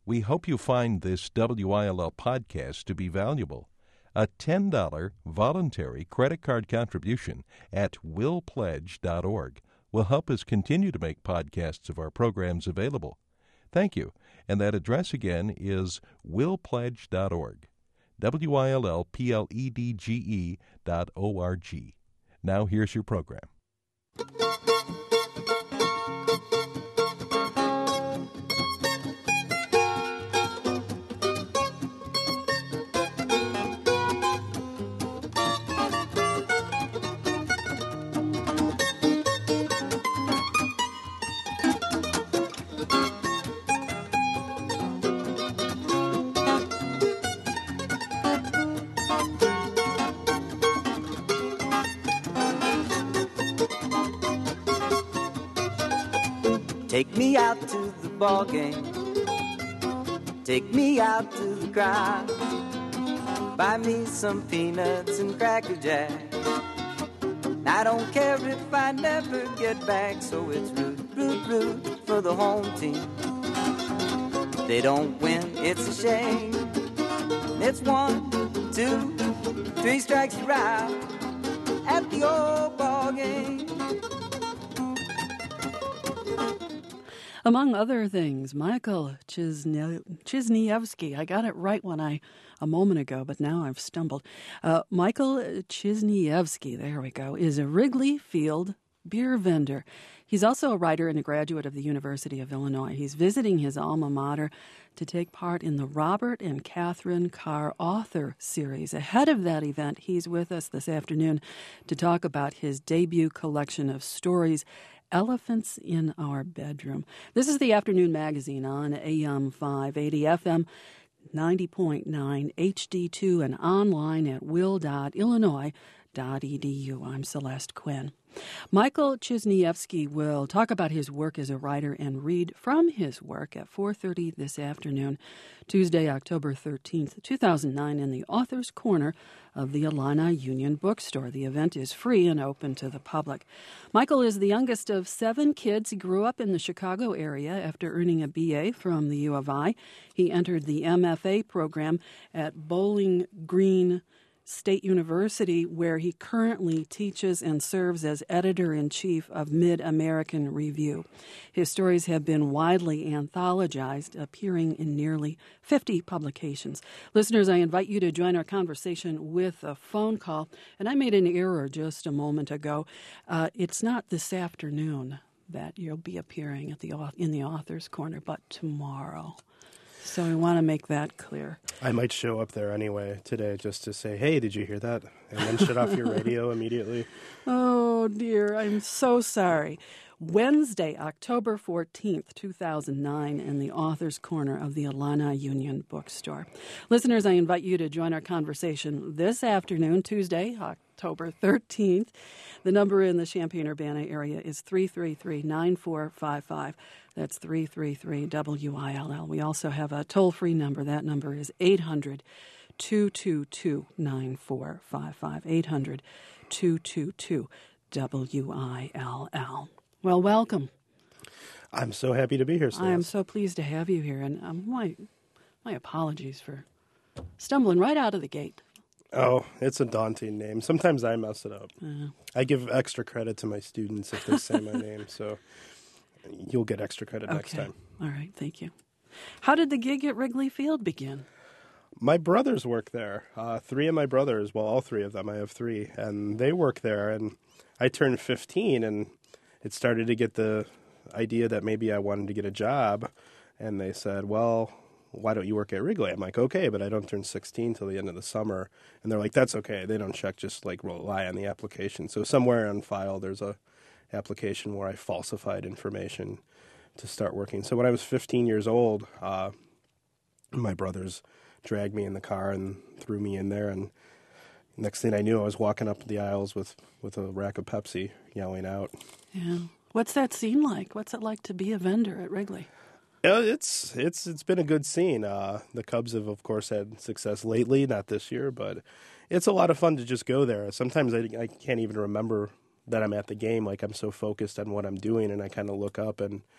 We hope you find this WILL podcast to be valuable. A $10 voluntary credit card contribution at willpledge.org will help us continue to make podcasts of our programs available. Thank you. And that address again is willpledge.org. WILLPLEDGE.org. Now here's your program. Take me out to the ball game. Take me out to the ground. Buy me some peanuts and Cracker Jack. I don't care if I never get back. So it's root, root, root for the home team. They don't win, it's a shame. It's 1, 2, 3 strikes you're out at the old ball game. Among other things, Michael Chiznievsky, I got it right a moment ago, but now I've stumbled. Michael Chiznievsky, there we go, is a Wrigley Field beer vendor. He's also a writer and a graduate of the University of Illinois. He's visiting his alma mater to take part in the Robert and Catherine Carr Author Series. Ahead of that event, he's with us this afternoon to talk about his debut collection of stories, Elephants in Our Bedroom. This is the Afternoon Magazine on AM 580, FM 90.9, HD2, and online at will.illinois.edu. I'm Celeste Quinn. Michael Chiznievsky will talk about his work as a writer and read from his work at 4:30 this afternoon, Tuesday, October 13th, 2009, in the Author's Corner of the Illini Union Bookstore. The event is free and open to the public. Michael is the youngest of 7 kids. He grew up in the Chicago area. After earning a BA from the U of I, he entered the MFA program at Bowling Green State University, where he currently teaches and serves as editor-in-chief of Mid-American Review. His stories have been widely anthologized, appearing in nearly 50 publications. Listeners, I invite you to join our conversation with a phone call. And I made an error just a moment ago. It's not this afternoon that you'll be appearing in the Author's Corner, but tomorrow. So we want to make that clear. I might show up there anyway today just to say, hey, did you hear that? And then shut off your radio immediately. Oh, dear. I'm so sorry. Wednesday, October 14th, 2009, in the Author's Corner of the Illini Union Bookstore. Listeners, I invite you to join our conversation this afternoon, Tuesday, October 13th. The number in the Champaign-Urbana area is 333-9455. That's 333-WILL. We also have a toll-free number. That number is 800-222-9455, 800-222-WILL. Well, welcome. I'm so happy to be here, Celeste. I am so pleased to have you here, and my apologies for stumbling right out of the gate. Oh, it's a daunting name. Sometimes I mess it up. I give extra credit to my students if they say my name, so you'll get extra credit next time. All right, thank you. How did the gig at Wrigley Field begin? My brothers work there. 3 of my brothers, well, all 3 of them, I have 3, and they work there. And I turned 15, and it started to get the idea that maybe I wanted to get a job. And they said, well, why don't you work at Wrigley? I'm like, okay, but I don't turn 16 till the end of the summer. And they're like, that's okay. They don't check, just like rely on the application. So somewhere on file, there's a application where I falsified information to start working. So when I was 15 years old, my brothers dragged me in the car and threw me in there. And next thing I knew, I was walking up the aisles with a rack of Pepsi, yelling out. Yeah. What's that scene like? What's it like to be a vendor at Wrigley? It's been a good scene. The Cubs have, of course, had success lately, not this year, but it's a lot of fun to just go there. Sometimes I can't even remember that I'm at the game. Like, I'm so focused on what I'm doing, and I kind of look up, and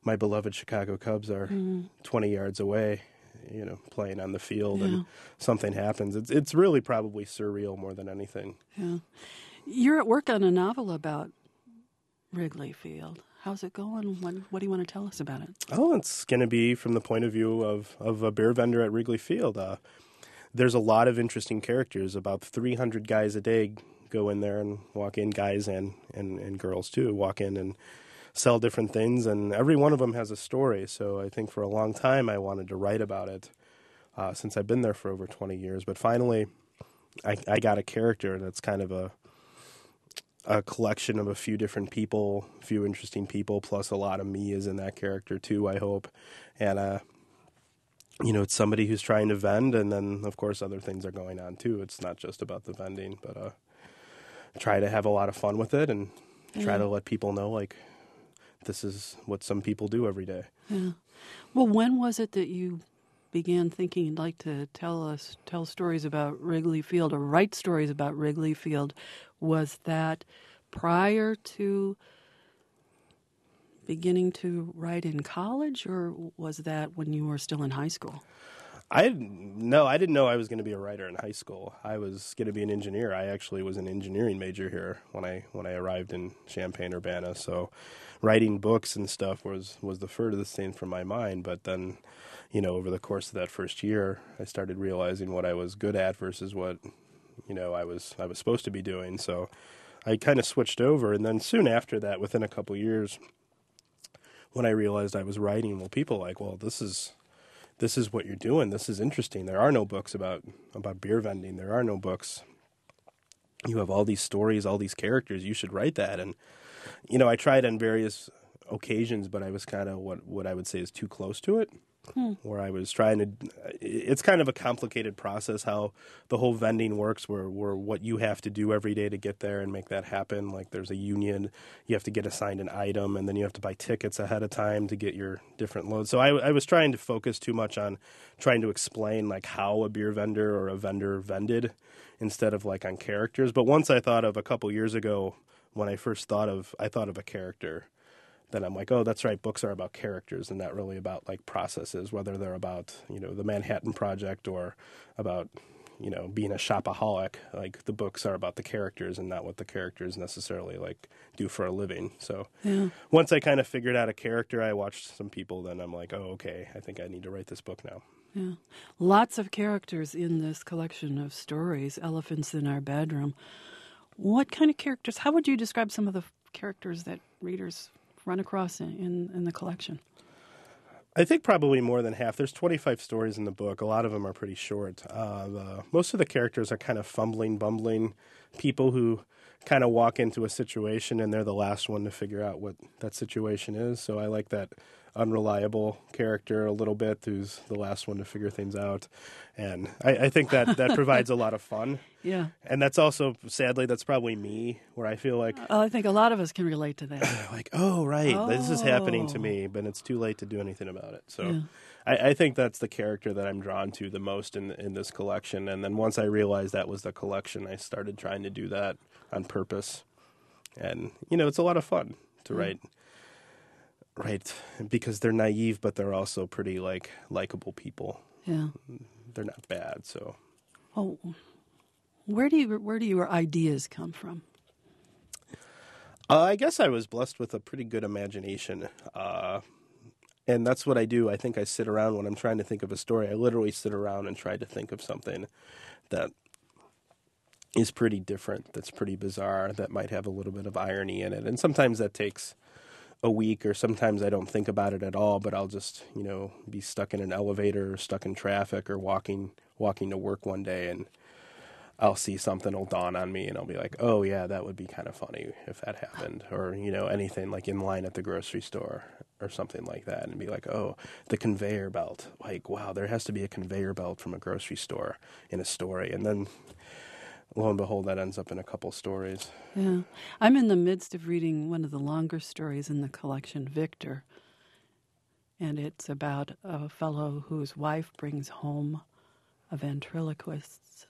my beloved Chicago Cubs are 20 yards away, playing on the field, and something happens. It's really probably surreal more than anything. Yeah. You're at work on a novel about Wrigley Field. How's it going? What do you want to tell us about it? Oh, it's going to be from the point of view of a beer vendor at Wrigley Field. There's a lot of interesting characters. About 300 guys a day go in there and walk in, guys and girls too, walk in and sell different things, and every one of them has a story. So I think for a long time I wanted to write about it since I've been there for over 20 years. But finally I got a character that's kind of a collection of a few different people, a few interesting people, plus a lot of me is in that character too, I hope. And, it's somebody who's trying to vend, and then, of course, other things are going on too. It's not just about the vending, but try to have a lot of fun with it and try to let people know, like, this is what some people do every day. Yeah. Well, when was it that you began thinking you'd like to tell stories about Wrigley Field or write stories about Wrigley Field? Was that prior to beginning to write in college, or was that when you were still in high school? I didn't know I was going to be a writer in high school. I was going to be an engineer. I actually was an engineering major here when I arrived in Champaign-Urbana. So writing books and stuff was the furthest thing from my mind. But then, over the course of that first year, I started realizing what I was good at versus what I was supposed to be doing. So I kind of switched over, and then soon after that, within a couple years, when I realized I was writing, well, people were like, well, this is what you're doing. This is interesting. There are no books about beer vending. There are no books. You have all these stories, all these characters. You should write that. And I tried on various occasions, but I was kind of what I would say is too close to it. Where I was trying to, it's kind of a complicated process how the whole vending works, where what you have to do every day to get there and make that happen. Like there's a union, you have to get assigned an item, and then you have to buy tickets ahead of time to get your different loads. So I was trying to focus too much on trying to explain like how a beer vendor or a vendor vended instead of like on characters. But once I thought of a couple years ago when I thought of a character, then I'm like, oh, that's right. Books are about characters and not really about like processes, whether they're about, the Manhattan Project or about, being a shopaholic. Like the books are about the characters and not what the characters necessarily like do for a living. So once I kind of figured out a character, I watched some people, then I'm like, oh, okay, I think I need to write this book now. Yeah. Lots of characters in this collection of stories, Elephants in Our Bedroom. What kind of characters, how would you describe some of the characters that readers run across in the collection? I think probably more than half. There's 25 stories in the book. A lot of them are pretty short. Most of the characters are kind of fumbling, bumbling people who kind of walk into a situation and they're the last one to figure out what that situation is. So I like that unreliable character a little bit, who's the last one to figure things out. And I think that provides a lot of fun. Yeah. And that's also, sadly, that's probably me, where I feel like... I think a lot of us can relate to that. Like, oh, right, this is happening to me, but it's too late to do anything about it. So I think that's the character that I'm drawn to the most in this collection. And then once I realized that was the collection, I started trying to do that on purpose. And, it's a lot of fun to write. Right, because they're naive, but they're also pretty, likable people. Yeah. They're not bad, so... Oh, where do your ideas come from? I guess I was blessed with a pretty good imagination, and that's what I do. I think I sit around when I'm trying to think of a story. I literally sit around and try to think of something that is pretty different, that's pretty bizarre, that might have a little bit of irony in it. And sometimes that takes a week, or sometimes I don't think about it at all, but I'll just, be stuck in an elevator or stuck in traffic or walking to work one day, and I'll see something will dawn on me and I'll be like, oh yeah, that would be kind of funny if that happened. Or, anything like in line at the grocery store or something like that, and be like, oh, the conveyor belt. Like, wow, there has to be a conveyor belt from a grocery store in a story. And then lo and behold, that ends up in a couple stories. Yeah. I'm in the midst of reading one of the longer stories in the collection, Victor. And it's about a fellow whose wife brings home a ventriloquist's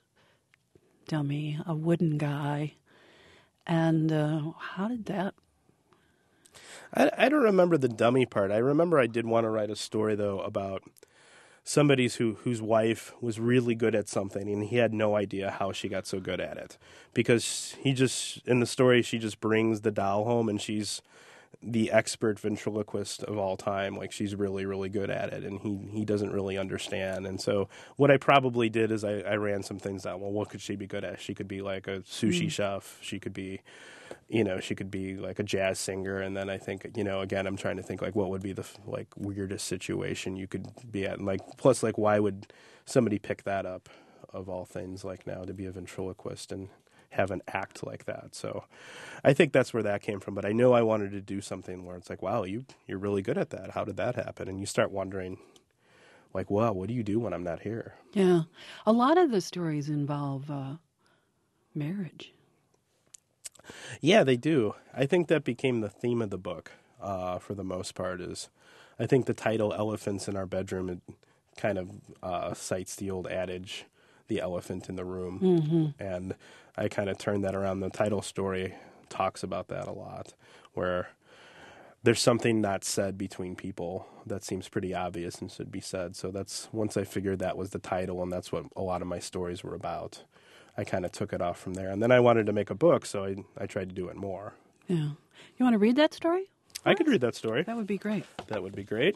dummy, a wooden guy. And how did that I don't remember the dummy part. I remember I did want to write a story, though, about somebody whose wife was really good at something, and he had no idea how she got so good at it. Because in the story, she just brings the doll home, and she's the expert ventriloquist of all time. Like, she's really, really good at it, and he doesn't really understand. And so what I probably did is I ran some things down. Well, what could she be good at? She could be like a sushi chef. She could be, she could be like a jazz singer. And then I think, again, I'm trying to think like what would be the weirdest situation you could be at. And plus why would somebody pick that up of all things like now to be a ventriloquist and have an act like that? So I think that's where that came from. But I know I wanted to do something where it's like, wow, you're really good at that. How did that happen? And you start wondering, like, wow, what do you do when I'm not here? Yeah. A lot of the stories involve marriage. Yeah, they do. I think that became the theme of the book for the most part. I think the title Elephants in Our Bedroom, it kind of cites the old adage, the elephant in the room. Mm-hmm. And I kind of turned that around. The title story talks about that a lot, where there's something not said between people that seems pretty obvious and should be said. So that's, once I figured that was the title, and that's what a lot of my stories were about, I kind of took it off from there. And then I wanted to make a book, so I tried to do it more. Yeah. You want to read that story? I could read that story. That would be great. That would be great.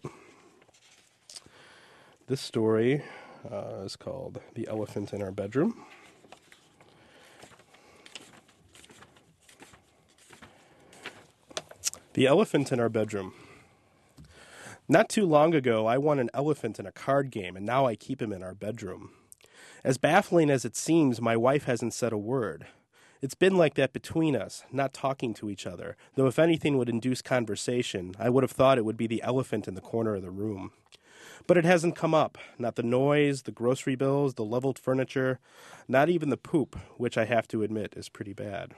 This story is called The Elephant in Our Bedroom. The Elephant in Our Bedroom. Not too long ago, I won an elephant in a card game, and now I keep him in our bedroom. As baffling as it seems, my wife hasn't said a word. It's been like that between us, not talking to each other, though if anything would induce conversation, I would have thought it would be the elephant in the corner of the room. But it hasn't come up, not the noise, the grocery bills, the leveled furniture, not even the poop, which I have to admit is pretty bad.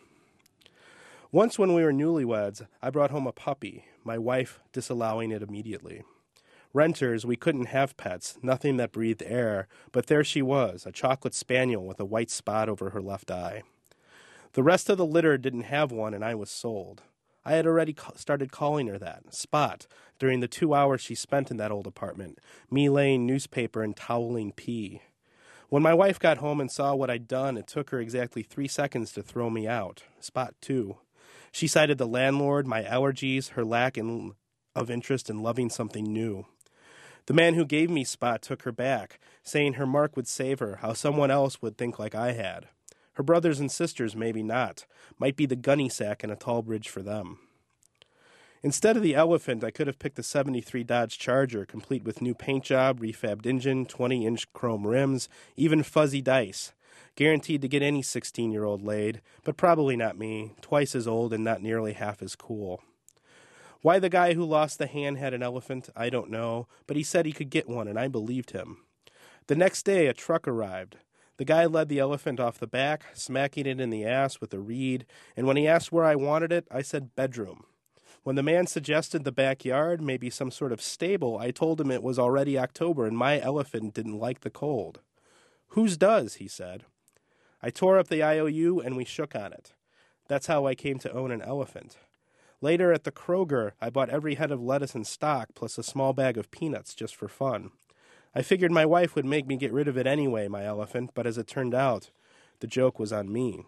Once when we were newlyweds, I brought home a puppy, my wife disallowing it immediately. Renters, we couldn't have pets, nothing that breathed air, but there she was, a chocolate spaniel with a white spot over her left eye. The rest of the litter didn't have one, and I was sold. I had already started calling her that, Spot, during the 2 hours she spent in that old apartment, me laying newspaper and toweling pee. When my wife got home and saw what I'd done, it took her exactly 3 seconds to throw me out. Spot 2. She cited the landlord, my allergies, her lack of interest in loving something new. The man who gave me Spot took her back, saying her mark would save her, how someone else would think like I had. Her brothers and sisters, maybe not. Might be the gunny sack and a tall bridge for them. Instead of the elephant, I could have picked the 73 Dodge Charger, complete with new paint job, refabbed engine, 20-inch chrome rims, even fuzzy dice. Guaranteed to get any 16-year-old laid, but probably not me, twice as old and not nearly half as cool. Why the guy who lost the hand had an elephant, I don't know, but he said he could get one, and I believed him. The next day, a truck arrived. The guy led the elephant off the back, smacking it in the ass with a reed, and when he asked where I wanted it, I said bedroom. When the man suggested the backyard, maybe some sort of stable, I told him it was already October and my elephant didn't like the cold. Whose does, he said. I tore up the IOU and we shook on it. That's how I came to own an elephant. Later at the Kroger, I bought every head of lettuce in stock plus a small bag of peanuts just for fun. I figured my wife would make me get rid of it anyway, my elephant, but as it turned out, the joke was on me.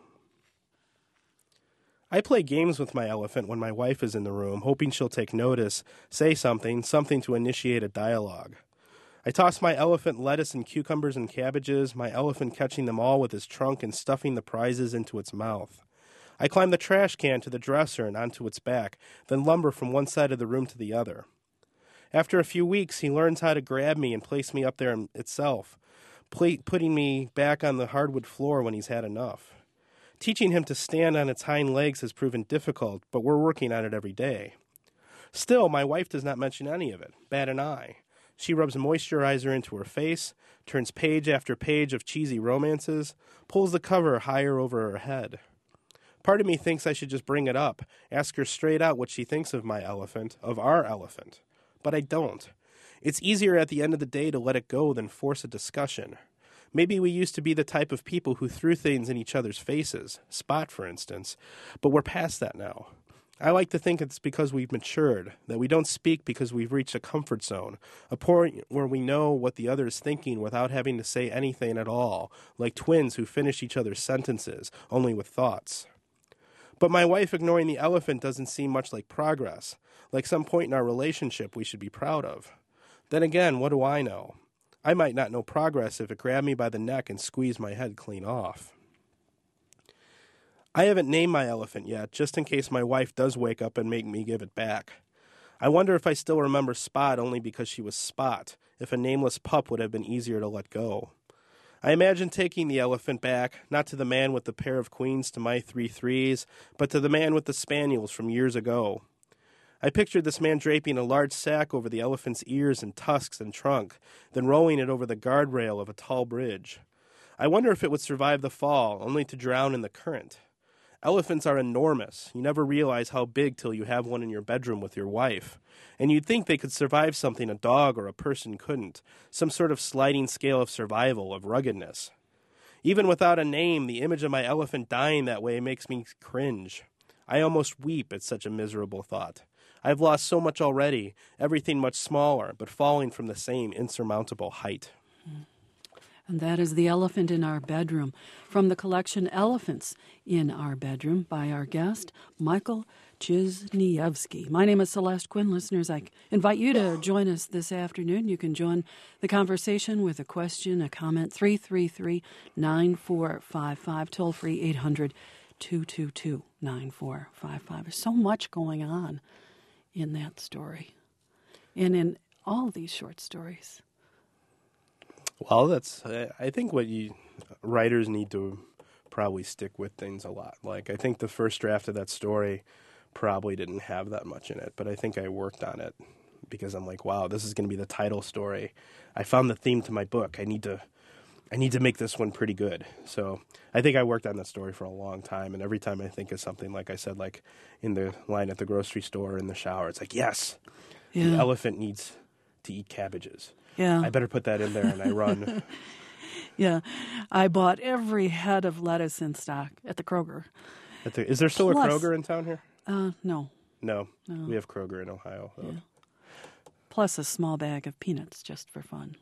I play games with my elephant when my wife is in the room, hoping she'll take notice, say something to initiate a dialogue. I toss my elephant lettuce and cucumbers and cabbages, my elephant catching them all with his trunk and stuffing the prizes into its mouth. I climb the trash can to the dresser and onto its back, then lumber from one side of the room to the other. After a few weeks, he learns how to grab me and place me up there itself, putting me back on the hardwood floor when he's had enough. Teaching him to stand on its hind legs has proven difficult, but we're working on it every day. Still, my wife does not mention any of it, bat an eye. She rubs moisturizer into her face, turns page after page of cheesy romances, pulls the cover higher over her head. Part of me thinks I should just bring it up, ask her straight out what she thinks of my elephant, of our elephant. But I don't. It's easier at the end of the day to let it go than force a discussion. Maybe we used to be the type of people who threw things in each other's faces, Spot, for instance, but we're past that now. I like to think it's because we've matured, that we don't speak because we've reached a comfort zone, a point where we know what the other is thinking without having to say anything at all, like twins who finish each other's sentences, only with thoughts. But my wife ignoring the elephant doesn't seem much like progress, like some point in our relationship we should be proud of. Then again, what do I know? I might not know progress if it grabbed me by the neck and squeezed my head clean off. I haven't named my elephant yet, just in case my wife does wake up and make me give it back. I wonder if I still remember Spot only because she was Spot, if a nameless pup would have been easier to let go. I imagine taking the elephant back, not to the man with the pair of queens to my 3 threes, but to the man with the spaniels from years ago. I pictured this man draping a large sack over the elephant's ears and tusks and trunk, then rolling it over the guardrail of a tall bridge. I wonder if it would survive the fall, only to drown in the current. Elephants are enormous. You never realize how big till you have one in your bedroom with your wife. And you'd think they could survive something a dog or a person couldn't, some sort of sliding scale of survival, of ruggedness. Even without a name, the image of my elephant dying that way makes me cringe. I almost weep at such a miserable thought. I've lost so much already, everything much smaller, but falling from the same insurmountable height. And that is The Elephant in Our Bedroom, from the collection Elephants in Our Bedroom by our guest, Michael Chiznievsky. My name is Celeste Quinn. Listeners, I invite you to join us this afternoon. You can join the conversation with a question, a comment, 333-9455, toll-free 800-222-9455. There's so much going on in that story and in all these short stories. Well, I think what writers need to probably stick with things a lot. Like, I think the first draft of that story probably didn't have that much in it, but I think I worked on it because I'm like, wow, this is going to be the title story. I found the theme to my book. I need to make this one pretty good. So I think I worked on that story for a long time, and every time I think of something, like I said, like in the line at the grocery store, in the shower, it's like, yes, the elephant needs to eat cabbages. Yeah. I better put that in there, and I run. Yeah. I bought every head of lettuce in stock at the Kroger. Is there still a Kroger in town here? No. No. We have Kroger in Ohio. Yeah. Plus a small bag of peanuts just for fun.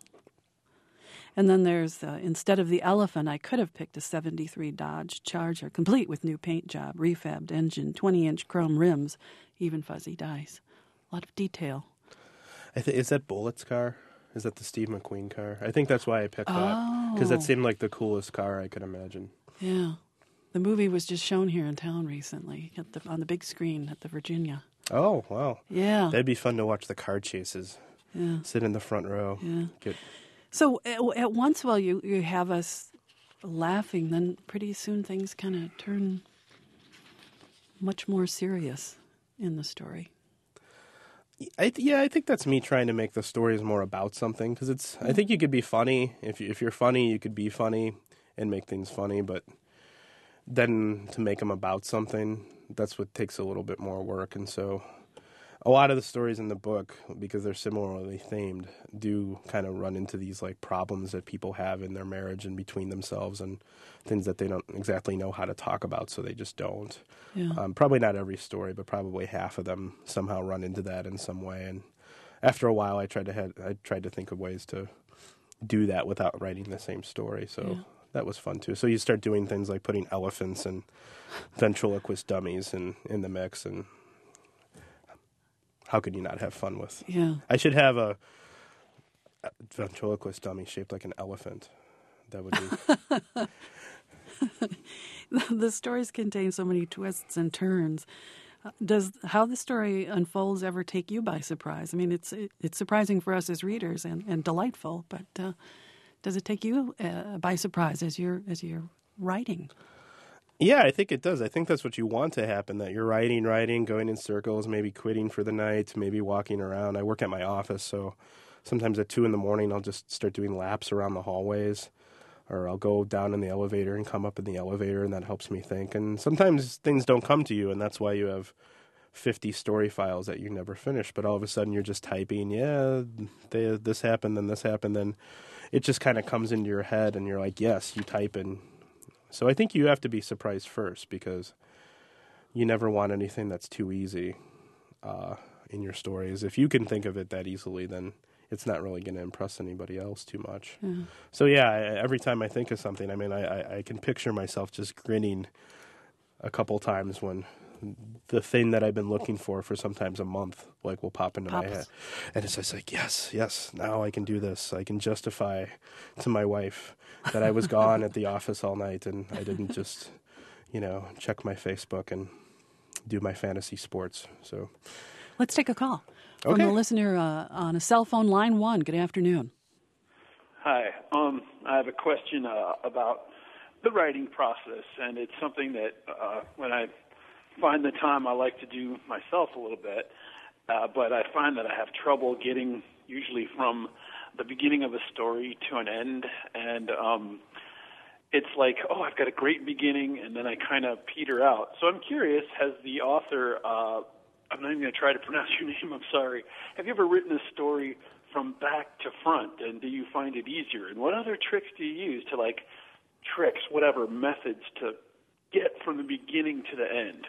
And then there's, instead of the elephant, I could have picked a 73 Dodge Charger, complete with new paint job, refabbed engine, 20-inch chrome rims, even fuzzy dice. A lot of detail. Is that Bullitt's car? Is that the Steve McQueen car? I think that's why I picked that, because that seemed like the coolest car I could imagine. Yeah. The movie was just shown here in town recently on the big screen at the Virginia. Oh, wow. Yeah. That'd be fun to watch the car chases. Yeah. Sit in the front row. Yeah. Get... So at once while you have us laughing, then pretty soon things kind of turn much more serious in the story. I think that's me trying to make the stories more about something, because I think you could be funny. If you're funny, you could be funny and make things funny, but then to make them about something, that's what takes a little bit more work. And so a lot of the stories in the book, because they're similarly themed, do kind of run into these like problems that people have in their marriage and between themselves, and things that they don't exactly know how to talk about, so they just don't. Yeah. Probably not every story, but probably half of them somehow run into that in some way. And after a while, I tried to think of ways to do that without writing the same story. So that was fun too. So you start doing things like putting elephants and ventriloquist dummies in the mix, and how could you not have fun with? Yeah. I should have a ventriloquist dummy shaped like an elephant. That would be. The stories contain so many twists and turns. Does how the story unfolds ever take you by surprise? I mean, it's surprising for us as readers and delightful, but does it take you by surprise as you're writing? Yeah, I think it does. I think that's what you want to happen, that you're writing, going in circles, maybe quitting for the night, maybe walking around. I work at my office, so sometimes at 2 a.m, I'll just start doing laps around the hallways, or I'll go down in the elevator and come up in the elevator, and that helps me think. And sometimes things don't come to you, and that's why you have 50 story files that you never finish, but all of a sudden you're just typing, this happened, then it just kind of comes into your head, and you're like, yes, you type in. So I think you have to be surprised first, because you never want anything that's too easy in your stories. If you can think of it that easily, then it's not really going to impress anybody else too much. Yeah. So yeah, every time I think of something, I mean, I can picture myself just grinning a couple times when the thing that I've been looking for sometimes a month, like, will pop into my head. And it's just like, yes, now I can do this. I can justify to my wife that I was gone at the office all night and I didn't just, check my Facebook and do my fantasy sports. So let's take a call from Okay. a listener on a cell phone, line 1. Good afternoon. Hi. I have a question about the writing process, and it's something that when I find the time I like to do myself a little bit, but I find that I have trouble getting usually from the beginning of a story to an end, and it's like, I've got a great beginning, and then I kind of peter out. So I'm curious, has the author, I'm not even going to try to pronounce your name, I'm sorry, have you ever written a story from back to front, and do you find it easier? And what other tricks do you use to, whatever methods to get from the beginning to the end?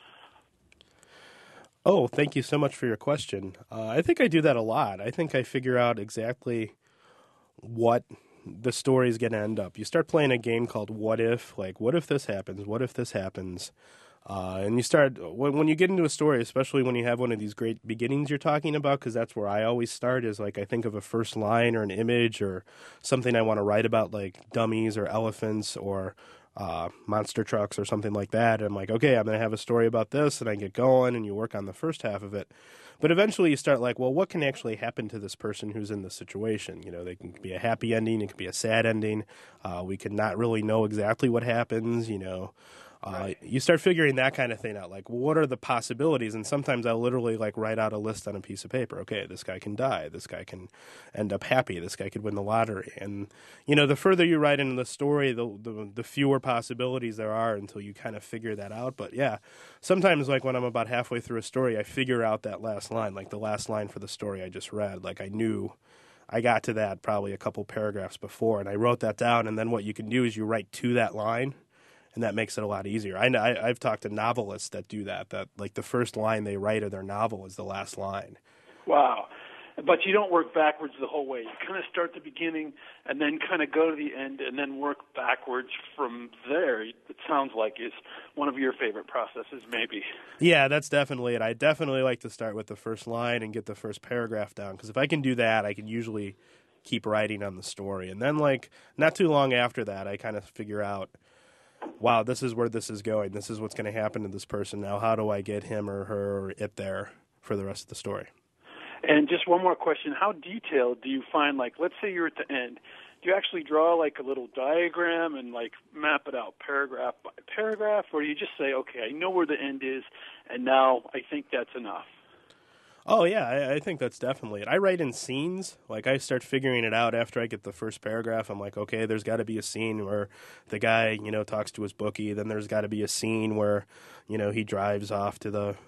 Oh, thank you so much for your question. I think I do that a lot. I think I figure out exactly what the story is going to end up. You start playing a game called What If, like, what if this happens? What if this happens? And you start, when you get into a story, especially when you have one of these great beginnings you're talking about, because that's where I always start, is like I think of a first line or an image or something I want to write about, like dummies or elephants or monster trucks or something like that. And I'm like, okay, I'm going to have a story about this, and I get going, and you work on the first half of it. But eventually you start like, well, what can actually happen to this person who's in this situation? They can be a happy ending, it could be a sad ending. We could not really know exactly what happens, You start figuring that kind of thing out, like, what are the possibilities? And sometimes I'll literally write out a list on a piece of paper. Okay, this guy can die. This guy can end up happy. This guy could win the lottery. And, the further you write into the story, the fewer possibilities there are until you kind of figure that out. But yeah, sometimes when I'm about halfway through a story, I figure out that last line, like the last line for the story I just read. Like I knew I got to that probably a couple paragraphs before, and I wrote that down. And then what you can do is you write to that line. And that makes it a lot easier. I've talked to novelists that do that like the first line they write of their novel is the last line. Wow. But you don't work backwards the whole way. You kind of start the beginning and then kind of go to the end and then work backwards from there. It sounds like is one of your favorite processes, maybe. Yeah, that's definitely it. I definitely like to start with the first line and get the first paragraph down, because if I can do that, I can usually keep writing on the story. And then not too long after that, I kind of figure out, wow, this is where this is going. This is what's going to happen to this person. Now, how do I get him or her or it there for the rest of the story? And just one more question. How detailed do you find, let's say you're at the end, do you actually draw a little diagram and map it out paragraph by paragraph, or do you just say, okay, I know where the end is, and now I think that's enough? Oh, yeah, I think that's definitely it. I write in scenes. I start figuring it out after I get the first paragraph. I'm like, okay, there's got to be a scene where the guy, talks to his bookie. Then there's got to be a scene where, he drives off to the,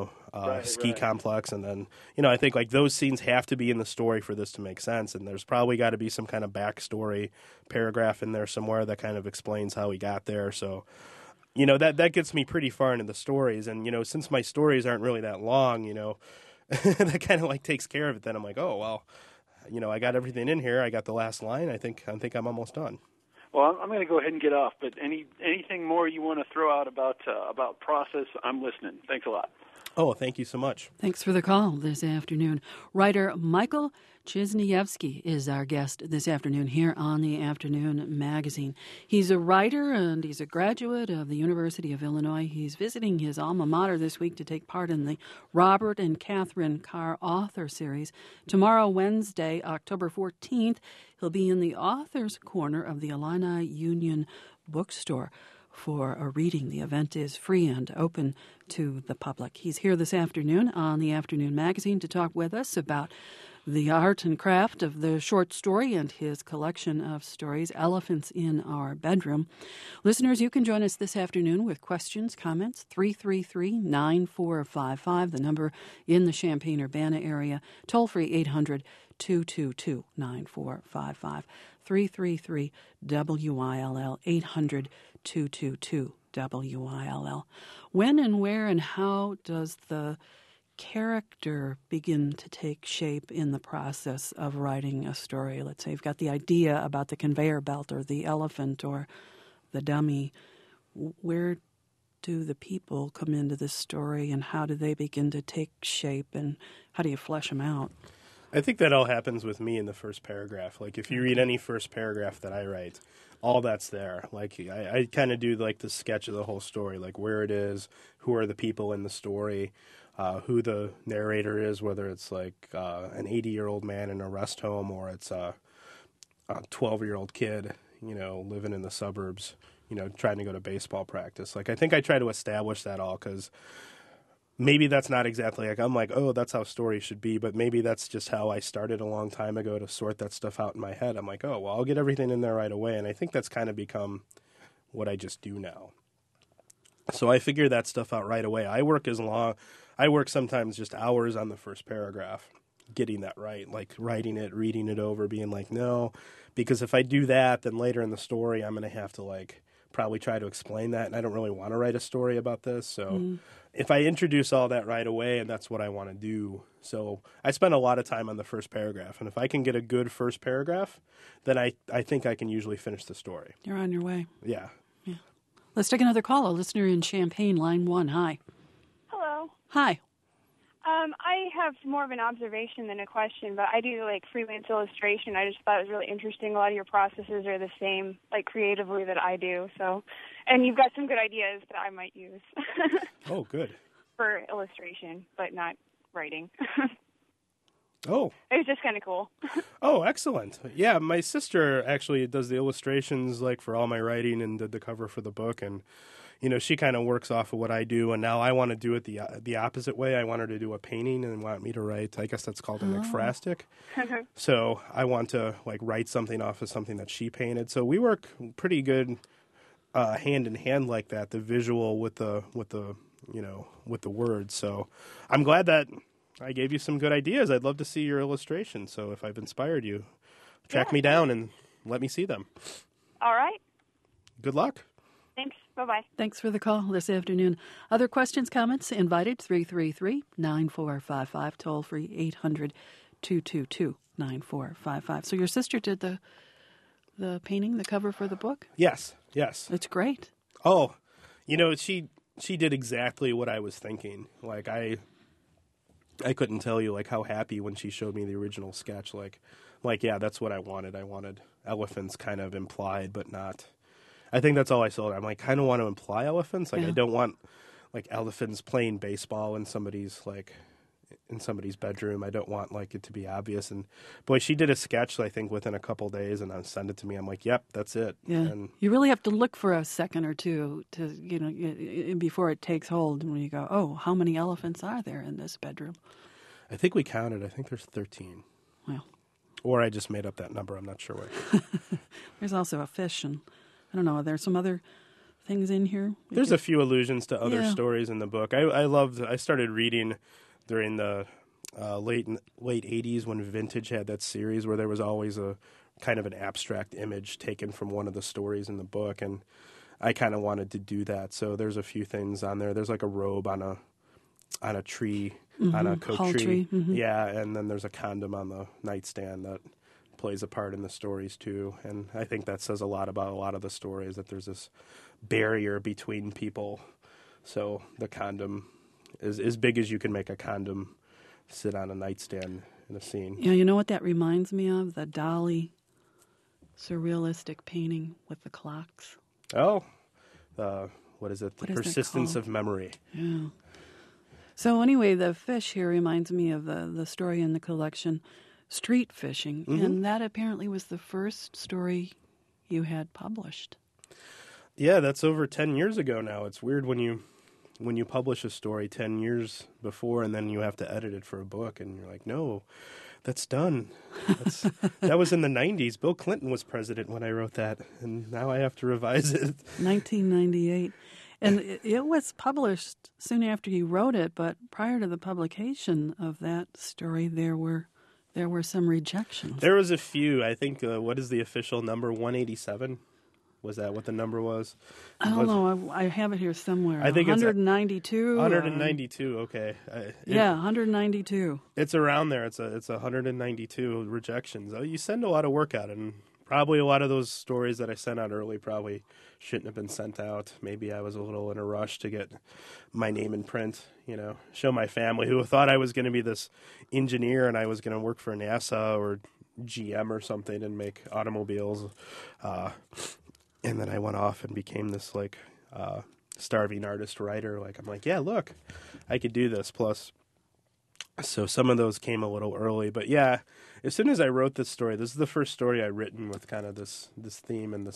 ski complex. And then, I think those scenes have to be in the story for this to make sense. And there's probably got to be some kind of backstory paragraph in there somewhere that kind of explains how he got there. So, that gets me pretty far into the stories. And, since my stories aren't really that long, that kind of takes care of it. Then I'm like, oh, well, I got everything in here. I got the last line. I think I'm almost done. Well, I'm going to go ahead and get off, but anything more you want to throw out about process, I'm listening. Thanks a lot. Oh, thank you so much. Thanks for the call this afternoon. Writer Michael Chizniewski is our guest this afternoon here on the Afternoon Magazine. He's a writer and he's a graduate of the University of Illinois. He's visiting his alma mater this week to take part in the Robert and Catherine Carr Author Series. Tomorrow, Wednesday, October 14th, he'll be in the Author's Corner of the Illini Union Bookstore for a reading. The event is free and open to the public. He's here this afternoon on the Afternoon Magazine to talk with us about the art and craft of the short story and his collection of stories, Elephants in Our Bedroom. Listeners, you can join us this afternoon with questions, comments, 333-9455, the number in the Champaign-Urbana area, toll-free 800-222-9455, 333-WILL, 800-222-9455. WILL. When and where and how does the character begin to take shape in the process of writing a story? Let's say you've got the idea about the conveyor belt or the elephant or the dummy. Where do the people come into this story, and how do they begin to take shape, and how do you flesh them out? I think that all happens with me in the first paragraph. Like, if you read any first paragraph that I write, all that's there. Like, I kind of do, like, the sketch of the whole story, like where it is, who are the people in the story, who the narrator is, whether it's, like, an 80-year-old man in a rest home or it's a 12-year-old kid, you know, living in the suburbs, you know, trying to go to baseball practice. Like, I think I try to establish that all because maybe that's not exactly like, I'm like, oh, that's how stories should be, but maybe that's just how I started a long time ago to sort that stuff out in my head. I'm like, oh, well, I'll get everything in there right away. And I think that's kind of become what I just do now. So I figure that stuff out right away. I work sometimes just hours on the first paragraph, getting that right, like writing it, reading it over, being like, no, because if I do that, then later in the story, I'm going to have to like probably try to explain that. And I don't really want to write a story about this. So if I introduce all that right away, and that's what I want to do. So I spend a lot of time on the first paragraph. And if I can get a good first paragraph, then I think I can usually finish the story. You're on your way. Yeah. Let's take another call. A listener in Champaign, line 1. Hi. Hello. Hi. I have more of an observation than a question, but I do like freelance illustration. I just thought it was really interesting. A lot of your processes are the same, like creatively, that I do. So, and you've got some good ideas that I might use. Oh, good. For illustration, but not writing. Oh. It was just kind of cool. Oh, excellent. Yeah, my sister actually does the illustrations like for all my writing and did the cover for the book, and you know, she kind of works off of what I do, and now I want to do it the opposite way. I want her to do a painting and want me to write, I guess that's called an ekphrastic. So I want to like write something off of something that she painted. So we work pretty good hand in hand like that, the visual with the words. So I'm glad that I gave you some good ideas. I'd love to see your illustrations. So if I've inspired you, track me down and let me see them. All right. Good luck. Thanks. Bye-bye. Thanks for the call this afternoon. Other questions, comments, invited 333-9455, toll free 800-222-9455. So your sister did the painting, the cover for the book? Yes. It's great. Oh, you know, she did exactly what I was thinking. Like I couldn't tell you like how happy when she showed me the original sketch. Like yeah, that's what I wanted. I wanted elephants kind of implied, but not. I think that's all I saw. I'm like, kind of want to imply elephants. Like, I don't want like elephants playing baseball in somebody's bedroom. I don't want like it to be obvious. And boy, she did a sketch, I think, within a couple days, and sent it to me. I'm like, yep, that's it. Yeah, and you really have to look for a second or two to before it takes hold. When you go, oh, how many elephants are there in this bedroom? I think we counted. I think there's 13. Well, or I just made up that number. I'm not sure which. There's also a fish and. I don't know. Are there some other things in here? There's a few allusions to other stories in the book. I started reading during the late 80s when Vintage had that series where there was always a kind of an abstract image taken from one of the stories in the book, and I kind of wanted to do that. So there's a few things on there. There's like a robe on a tree, on a coat tree. Yeah, and then there's a condom on the nightstand that plays a part in the stories too, and I think that says a lot about a lot of the stories, that there's this barrier between people. So the condom is as big as you can make a condom sit on a nightstand in a scene. Yeah, you know what that reminds me of? The Dali surrealistic painting with the clocks. Oh, what is it? The Persistence of Memory. Yeah. So anyway, the fish here reminds me of the story in the collection, Street Fishing, and that apparently was the first story you had published. Yeah, that's over 10 years ago now. It's weird when you publish a story 10 years before and then you have to edit it for a book, and you're like, no, that's done. That was in the 90s. Bill Clinton was president when I wrote that, and now I have to revise it. 1998. And it was published soon after you wrote it, but prior to the publication of that story, there were some rejections. There was a few. I think, what is the official number, 187? Was that what the number was? I don't know. I have it here somewhere. I think it's 192. 192. Okay. 192. It's around there. It's 192 rejections. You send a lot of work out, and probably a lot of those stories that I sent out early probably shouldn't have been sent out. Maybe I was a little in a rush to get my name in print, show my family who thought I was going to be this engineer and I was going to work for NASA or GM or something and make automobiles. And then I went off and became this starving artist writer. I'm like, yeah, look, I could do this. Plus, so some of those came a little early, but yeah, as soon as I wrote this story, this is the first story I've written with kind of this theme and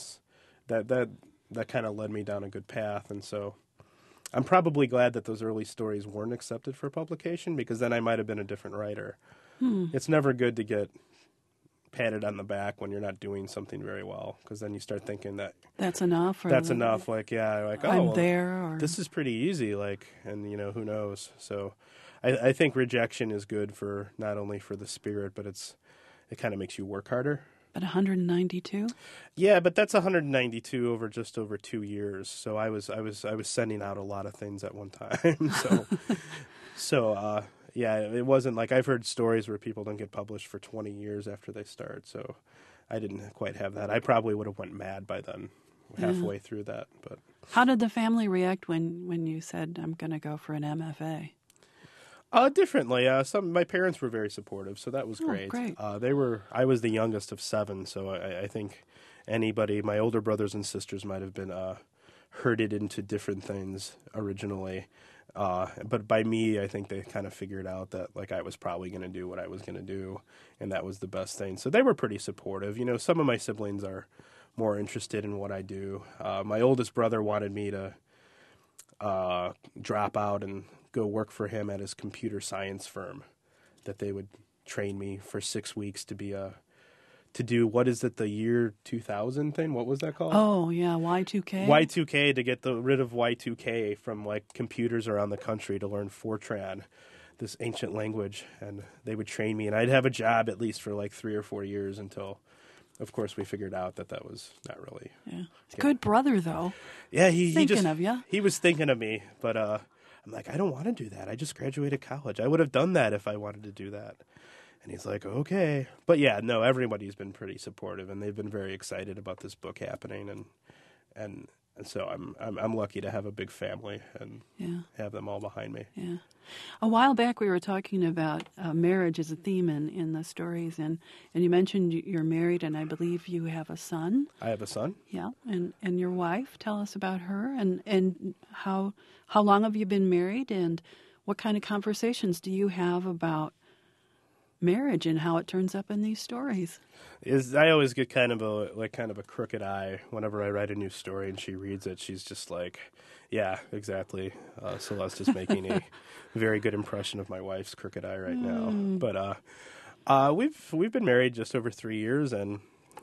that kind of led me down a good path. And so I'm probably glad that those early stories weren't accepted for publication, because then I might have been a different writer. It's never good to get patted on the back when you're not doing something very well, because then you start thinking that that's enough. enough. I'm there. Or... This is pretty easy. And who knows? So, I think rejection is good for not only for the spirit, but it kind of makes you work harder. But 192. Yeah, but that's 192 over just over 2 years. So I was sending out a lot of things at one time. So. Yeah, it wasn't like I've heard stories where people don't get published for 20 years after they start. So I didn't quite have that. I probably would have went mad by then, halfway through that. But how did the family react when you said, I'm going to go for an MFA? Differently. My parents were very supportive, so that was great. Great. I was the youngest of 7, so I think my older brothers and sisters might have been herded into different things originally. But by me, I think they kind of figured out that I was probably going to do what I was going to do, and that was the best thing. So they were pretty supportive. Some of my siblings are more interested in what I do. My oldest brother wanted me to drop out and go work for him at his computer science firm, that they would train me for 6 weeks to be to do, what is it, the year 2000 thing? What was that called? Oh, yeah, Y2K? Y2K, to get rid of Y2K from computers around the country, to learn Fortran, this ancient language. And they would train me, and I'd have a job at least for 3 or 4 years until, of course, we figured out that was not really. Yeah. Good brother, though. Yeah, he thinking of you. He was thinking of me, but I'm like, I don't want to do that. I just graduated college. I would have done that if I wanted to do that. And he's like, okay. But yeah, no, everybody's been pretty supportive, and they've been very excited about this book happening, and so I'm lucky to have a big family and have them all behind me. Yeah. A while back we were talking about marriage as a theme in the stories, and you mentioned you're married, and I believe you have a son. I have a son. Yeah, and your wife. Tell us about her, and how long have you been married, and what kind of conversations do you have about marriage and how it turns up in these stories? I always get kind of a crooked eye whenever I write a new story and she reads it. She's just like, yeah, exactly. Celeste is making a very good impression of my wife's crooked eye right now. But we've been married just over 3 years, and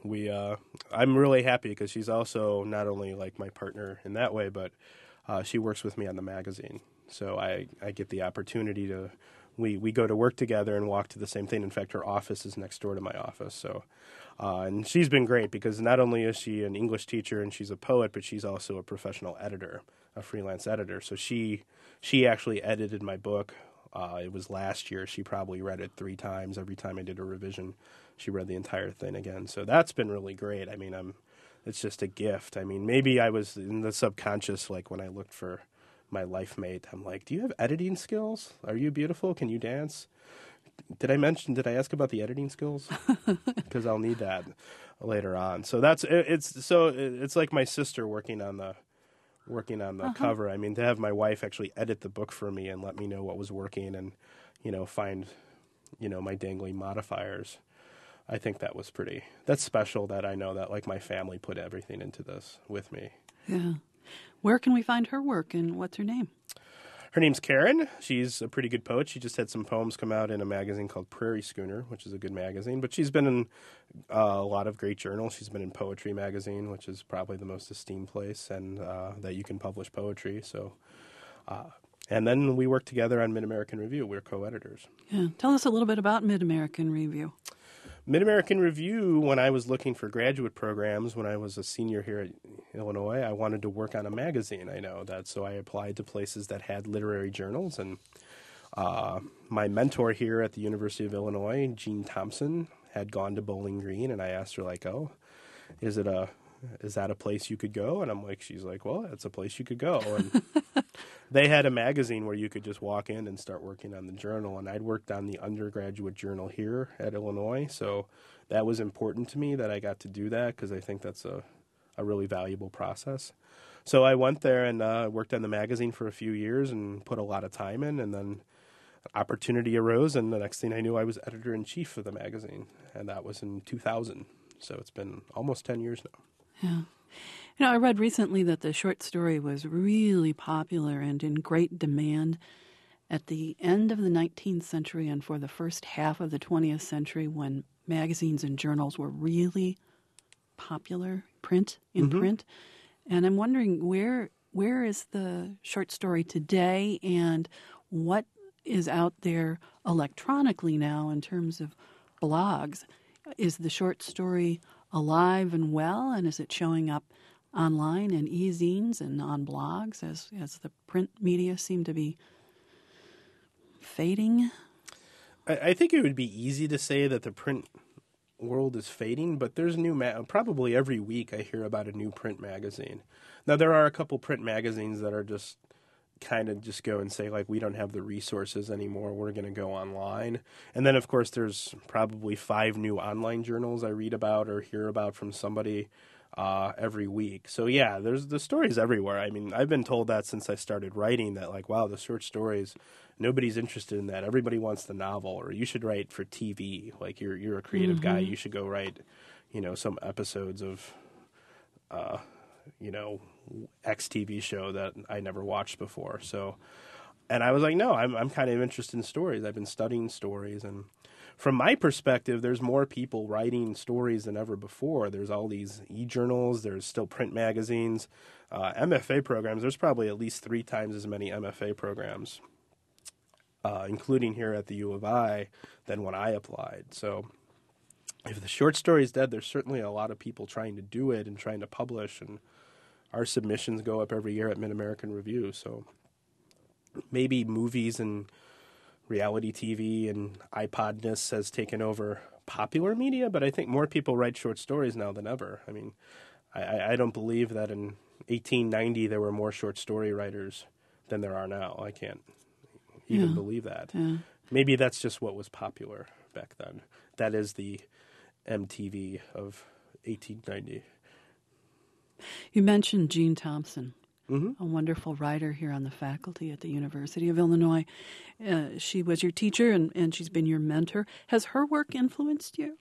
I'm really happy because she's also not only my partner in that way, but she works with me on the magazine. So I get the opportunity to. We go to work together and walk to the same thing. In fact, her office is next door to my office. So, and she's been great because not only is she an English teacher and she's a poet, but she's also a professional editor, a freelance editor. So she actually edited my book. It was last year. She probably read it 3 times. Every time I did a revision, she read the entire thing again. So that's been really great. I mean, it's just a gift. I mean, maybe I was in the subconscious, when I looked for my life mate, I'm like, do you have editing skills? Are you beautiful? Can you dance? Did I ask about the editing skills? Because I'll need that later on. So it's like my sister working on the cover. I mean, to have my wife actually edit the book for me and let me know what was working and, find, my dangling modifiers. I think that's special, that I know that my family put everything into this with me. Yeah. Where can we find her work, and what's her name? Her name's Karen. She's a pretty good poet. She just had some poems come out in a magazine called Prairie Schooner, which is a good magazine. But she's been in a lot of great journals. She's been in Poetry Magazine, which is probably the most esteemed place and that you can publish poetry. So, and then we work together on Mid-American Review. We're co-editors. Yeah. Tell us a little bit about Mid-American Review. Mid-American Review, when I was looking for graduate programs, when I was a senior here Illinois, I wanted to work on a magazine. I know that, so I applied to places that had literary journals. And my mentor here at the University of Illinois, Jean Thompson, had gone to Bowling Green, and I asked her, like, "Oh, is that a place you could go?" And she's like, "Well, it's a place you could go." And they had a magazine where you could just walk in and start working on the journal. And I'd worked on the undergraduate journal here at Illinois, so that was important to me that I got to do that, because I think that's a really valuable process. So I went there and worked on the magazine for a few years and put a lot of time in, and then opportunity arose, and the next thing I knew, I was editor-in-chief of the magazine, and that was in 2000. So it's been almost 10 years now. Yeah. I read recently that the short story was really popular and in great demand at the end of the 19th century and for the first half of the 20th century, when magazines and journals were really popular, print. And I'm wondering, where is the short story today, and what is out there electronically now in terms of blogs? Is the short story alive and well, and is it showing up online and e-zines and on blogs as the print media seem to be fading? I think it would be easy to say that the print world is fading, but there's probably every week I hear about a new print magazine. Now, there are a couple print magazines that are just kind of just go and say, like, we don't have the resources anymore, we're going to go online. And then, of course, there's probably 5 new online journals I read about or hear about from somebody every week. So, yeah, there's the stories everywhere. I mean, I've been told that since I started writing, that, like, wow, the short stories, nobody's interested in that. Everybody wants the novel, or you should write for TV. Like, you're a creative guy. You should go write, some episodes of, X TV show that I never watched before. So, and I was like, no, I'm kind of interested in stories. I've been studying stories, and from my perspective, there's more people writing stories than ever before. There's all these e-journals. There's still print magazines, MFA programs. There's probably at least 3 times as many MFA programs, including here at the U of I, than when I applied. So if the short story is dead, there's certainly a lot of people trying to do it and trying to publish, and our submissions go up every year at Mid-American Review. So maybe movies and reality TV and iPodness has taken over popular media, but I think more people write short stories now than ever. I mean, I don't believe that in 1890 there were more short story writers than there are now. I can't even believe that. Yeah. Maybe that's just what was popular back then. That is the MTV of 1890. You mentioned Jean Thompson, a wonderful writer here on the faculty at the University of Illinois. She was your teacher, and she's been your mentor. Has her work influenced you?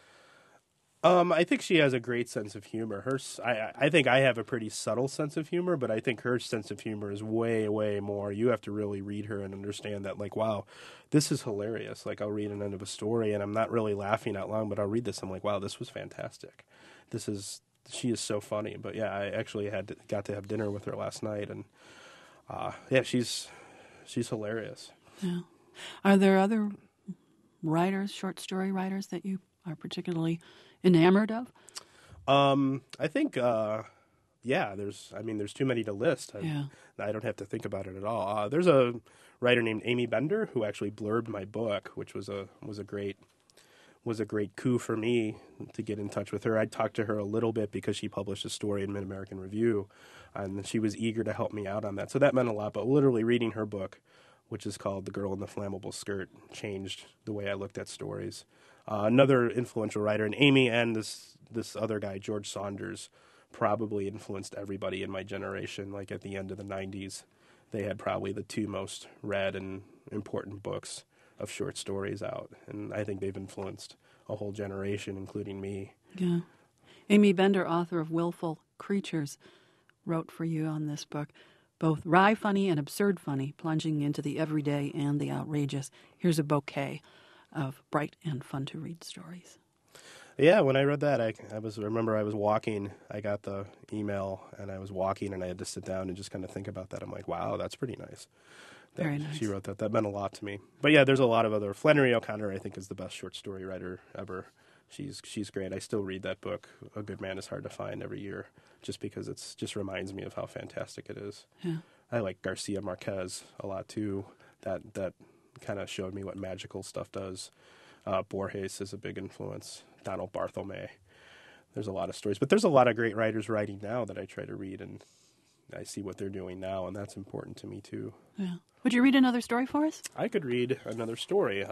I think she has a great sense of humor. I think I have a pretty subtle sense of humor, but I think her sense of humor is way, way more. You have to really read her and understand that, like, wow, this is hilarious. Like, I'll read an end of a story, and I'm not really laughing out loud, but I'll read this, I'm like, wow, this was fantastic. She is so funny. But yeah, I actually got to have dinner with her last night, and she's hilarious. Yeah. Are there other writers, short story writers, that you are particularly enamored of? I think there's too many to list. I don't have to think about it at all. There's a writer named Amy Bender who actually blurbed my book, which was a great coup for me to get in touch with her. I talked to her a little bit because she published a story in Mid-American Review, and she was eager to help me out on that. So that meant a lot. But literally reading her book, which is called The Girl in the Flammable Skirt, changed the way I looked at stories. Another influential writer, and Amy and this other guy, George Saunders, probably influenced everybody in my generation. Like, at the end of the 90s, they had probably the 2 most read and important books of short stories out, and I think they've influenced a whole generation, including me. Yeah. Amy Bender, author of Willful Creatures, wrote for you on this book, both wry funny and absurd funny, plunging into the everyday and the outrageous. Here's a bouquet of bright and fun-to-read stories. Yeah, when I read that, I remember I was walking. I got the email, and I was walking, and I had to sit down and just kind of think about that. I'm like, wow, that's pretty nice. Very nice. She wrote that. That meant a lot to me. But yeah, there's a lot of other. Flannery O'Connor, I think, is the best short story writer ever. She's great. I still read that book. A Good Man is Hard to Find every year, just because it's just reminds me of how fantastic it is. Yeah. I like Garcia Marquez a lot too. That kind of showed me what magical stuff does. Borges is a big influence. Donald Barthelme. There's a lot of stories, but there's a lot of great writers writing now that I try to read, and I see what they're doing now, and that's important to me too. Yeah. Would you read another story for us? I could read another story.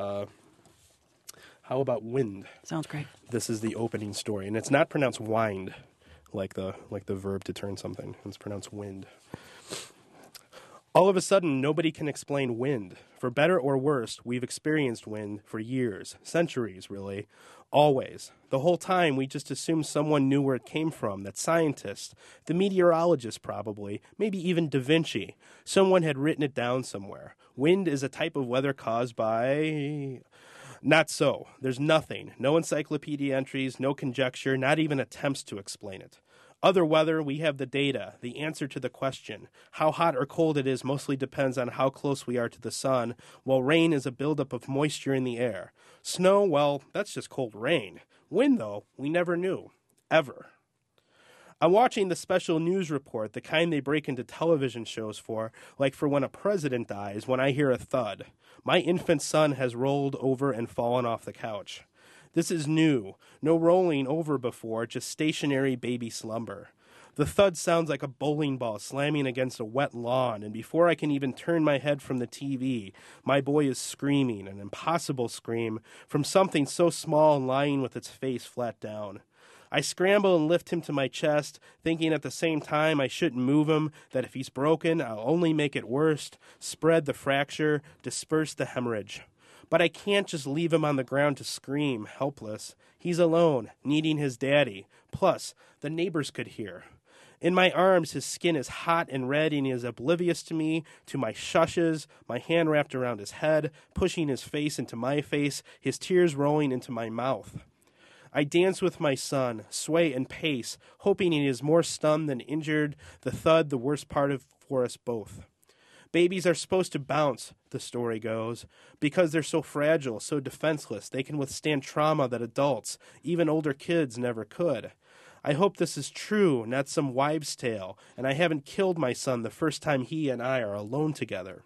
How about Wind? Sounds great. This is the opening story, and it's not pronounced wind, like the verb to turn something. It's pronounced wind. All of a sudden, nobody can explain wind. For better or worse, we've experienced wind for years, centuries, really. Always. The whole time, we just assumed someone knew where it came from, that scientists, the meteorologist probably, maybe even Da Vinci, someone had written it down somewhere. Wind is a type of weather caused by... Not so. There's nothing. No encyclopedia entries, no conjecture, not even attempts to explain it. Other weather, we have the data, the answer to the question. How hot or cold it is mostly depends on how close we are to the sun, while rain is a buildup of moisture in the air. Snow, well, that's just cold rain. Wind, though, we never knew. Ever. I'm watching the special news report, the kind they break into television shows for, like for when a president dies, when I hear a thud. My infant son has rolled over and fallen off the couch. This is new. No rolling over before, just stationary baby slumber. The thud sounds like a bowling ball slamming against a wet lawn, and before I can even turn my head from the TV, my boy is screaming, an impossible scream, from something so small and lying with its face flat down. I scramble and lift him to my chest, thinking at the same time I shouldn't move him, that if he's broken, I'll only make it worse, spread the fracture, disperse the hemorrhage. But I can't just leave him on the ground to scream, helpless. He's alone, needing his daddy. Plus, the neighbors could hear. In my arms, his skin is hot and red, and he is oblivious to me, to my shushes, my hand wrapped around his head, pushing his face into my face, his tears rolling into my mouth. I dance with my son, sway and pace, hoping he is more stunned than injured, the thud the worst part for us both. Babies are supposed to bounce, the story goes, because they're so fragile, so defenseless, they can withstand trauma that adults, even older kids, never could. I hope this is true, not some wives' tale, and I haven't killed my son the first time he and I are alone together.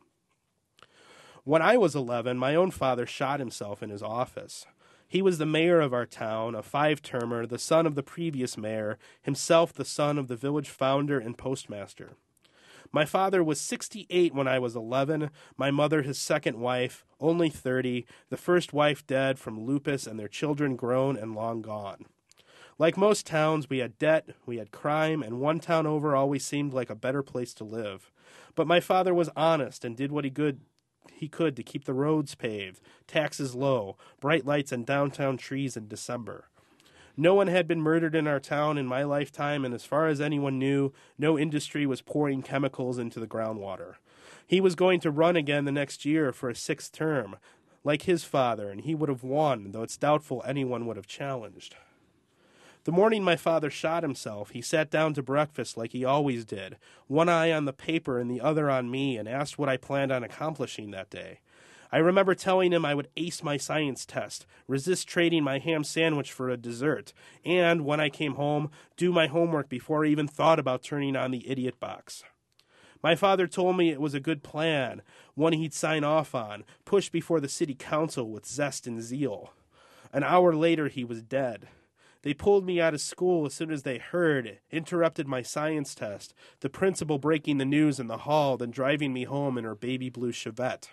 When I was 11, my own father shot himself in his office. He was the mayor of our town, a 5-termer, the son of the previous mayor, himself the son of the village founder and postmaster. My father was 68 when I was 11, my mother his second wife, only 30, the first wife dead from lupus and their children grown and long gone. Like most towns, we had debt, we had crime, and one town over always seemed like a better place to live. But my father was honest and did what he could to keep the roads paved, taxes low, bright lights and downtown trees in December. No one had been murdered in our town in my lifetime, and as far as anyone knew, no industry was pouring chemicals into the groundwater. He was going to run again the next year for a 6th term, like his father, and he would have won, though it's doubtful anyone would have challenged. The morning my father shot himself, he sat down to breakfast like he always did, one eye on the paper and the other on me, and asked what I planned on accomplishing that day. I remember telling him I would ace my science test, resist trading my ham sandwich for a dessert, and, when I came home, do my homework before I even thought about turning on the idiot box. My father told me it was a good plan, one he'd sign off on, pushed before the city council with zest and zeal. An hour later, he was dead. They pulled me out of school as soon as they heard, interrupted my science test, the principal breaking the news in the hall, then driving me home in her baby blue Chevette.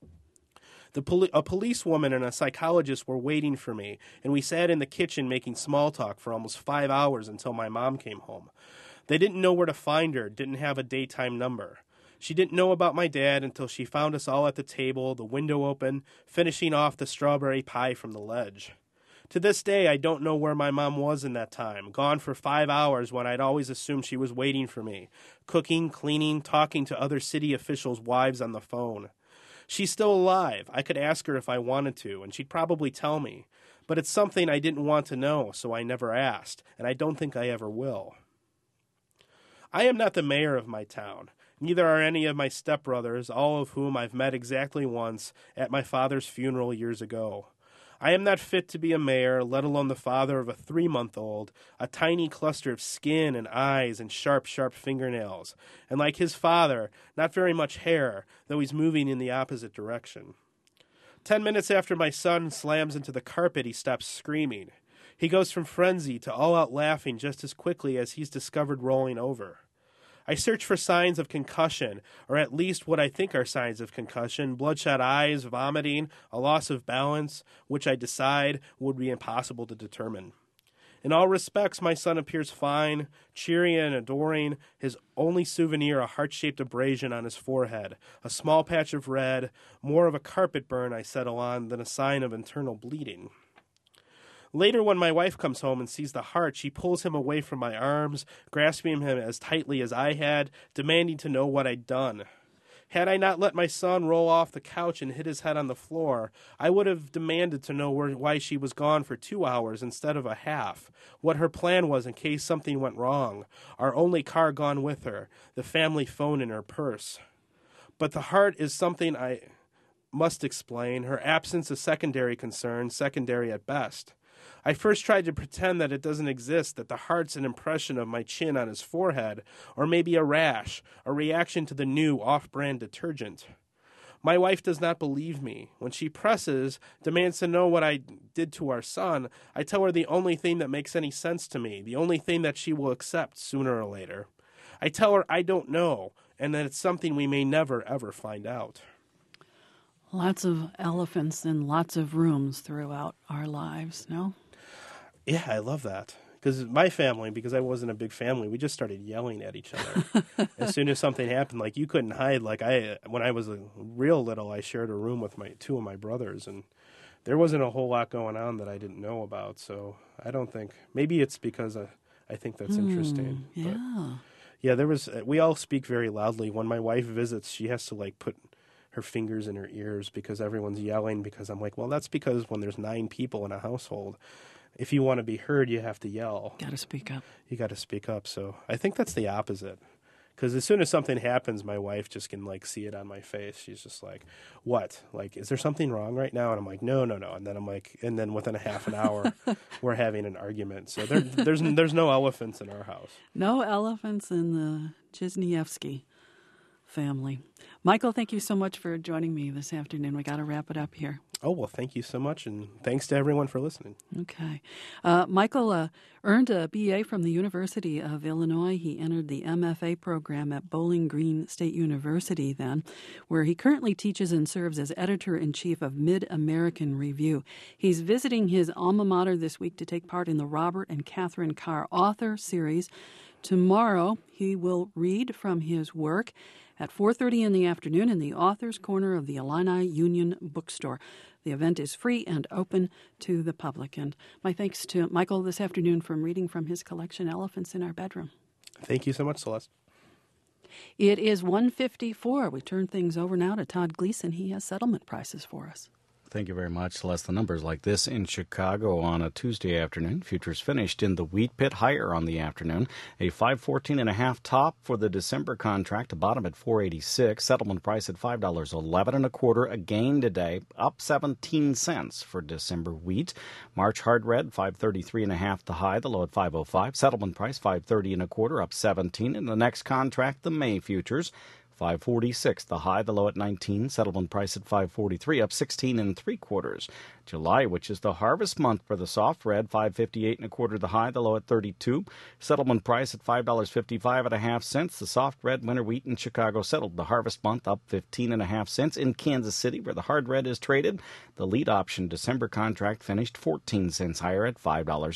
A policewoman and a psychologist were waiting for me, and we sat in the kitchen making small talk for almost 5 hours until my mom came home. They didn't know where to find her, didn't have a daytime number. She didn't know about my dad until she found us all at the table, the window open, finishing off the strawberry pie from the ledge. To this day, I don't know where my mom was in that time, gone for 5 hours when I'd always assumed she was waiting for me, cooking, cleaning, talking to other city officials' wives on the phone. She's still alive. I could ask her if I wanted to, and she'd probably tell me. But it's something I didn't want to know, so I never asked, and I don't think I ever will. I am not the mayor of my town. Neither are any of my stepbrothers, all of whom I've met exactly once at my father's funeral years ago. I am not fit to be a mayor, let alone the father of a 3-month-old, a tiny cluster of skin and eyes and sharp, sharp fingernails, and like his father, not very much hair, though he's moving in the opposite direction. 10 minutes after my son slams into the carpet, he stops screaming. He goes from frenzy to all-out laughing just as quickly as he's discovered rolling over. I search for signs of concussion, or at least what I think are signs of concussion, bloodshot eyes, vomiting, a loss of balance, which I decide would be impossible to determine. In all respects, my son appears fine, cheery and adoring, his only souvenir a heart-shaped abrasion on his forehead, a small patch of red, more of a carpet burn I settle on than a sign of internal bleeding. Later, when my wife comes home and sees the heart, she pulls him away from my arms, grasping him as tightly as I had, demanding to know what I'd done. Had I not let my son roll off the couch and hit his head on the floor, I would have demanded to know why she was gone for 2 hours instead of a half, what her plan was in case something went wrong, our only car gone with her, the family phone in her purse. But the heart is something I must explain, her absence a secondary concern, secondary at best. I first tried to pretend that it doesn't exist, that the heart's an impression of my chin on his forehead, or maybe a rash, a reaction to the new off-brand detergent. My wife does not believe me. When she presses, demands to know what I did to our son, I tell her the only thing that makes any sense to me, the only thing that she will accept sooner or later. I tell her I don't know, and that it's something we may never, ever find out. Lots of elephants in lots of rooms throughout our lives, no? Yeah, I love that. Because my family, because I wasn't a big family, we just started yelling at each other. As soon as something happened, like you couldn't hide. Like when I was real little, I shared a room with two of my brothers, and there wasn't a whole lot going on that I didn't know about. So I don't think, maybe it's because I think that's interesting. Yeah. But yeah, we all speak very loudly. When my wife visits, she has to like put her fingers in her ears because everyone's yelling, because I'm like, well, that's because when there's 9 people in a household, if you want to be heard, you have to yell. Got to speak up. You got to speak up. So I think that's the opposite. Because as soon as something happens, my wife just can like see it on my face. She's just like, what? Like, is there something wrong right now? And I'm like, no. And then I'm like, and then within a half an hour, we're having an argument. So there's no elephants in our house. No elephants in the Chiznievsky family. Michael, thank you so much for joining me this afternoon. We got to wrap it up here. Oh, well, thank you so much, and thanks to everyone for listening. Okay. Michael earned a BA from the University of Illinois. He entered the MFA program at Bowling Green State University then, where he currently teaches and serves as editor-in-chief of Mid-American Review. He's visiting his alma mater this week to take part in the Robert and Catherine Carr Author Series. Tomorrow, he will read from his work at 4:30 in the afternoon in the Author's Corner of the Illini Union Bookstore. The event is free and open to the public. And my thanks to Michael this afternoon for reading from his collection, Elephants in Our Bedroom. Thank you so much, Celeste. It is 1:54. We turn things over now to Todd Gleason. He has settlement prices for us. Thank you very much, Celeste. The numbers like this in Chicago on a Tuesday afternoon. Futures finished in the wheat pit higher on the afternoon. A 514.5 top for the December contract, a bottom at 486. Settlement price at $5.11 a gain today, up 17 cents for December wheat. March hard red 533.5 the high, the low at 505. Settlement price 530.25, up 17. In the next contract, the May futures. 546, the high, the low at 19. Settlement price at 543, up 16.75. July, which is the harvest month for the soft red, 558.25, the high, the low at 32. Settlement price at $5.55.5. The soft red winter wheat in Chicago settled the harvest month, up 15.5 cents. In Kansas City, where the hard red is traded, the lead option December contract finished 14 cents higher at